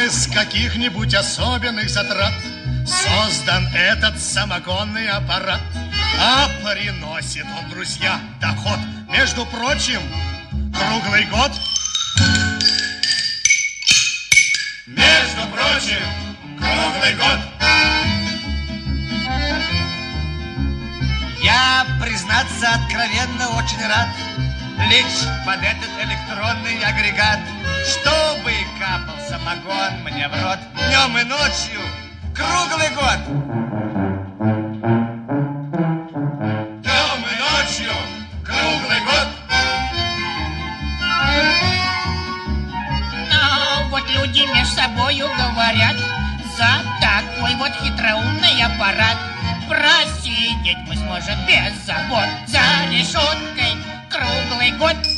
Без каких-нибудь особенных затрат создан этот самогонный аппарат. А приносит он, друзья, доход, между прочим, круглый год. Между прочим, круглый год. Я, признаться, откровенно очень рад лечь под этот электронный агрегат, чтобы капал самогон мне в рот днем и ночью круглый год. Днем и ночью круглый год. А вот люди между собою говорят, за такой вот хитроумный аппарат просидеть мы сможем без забот за решеткой круглый год.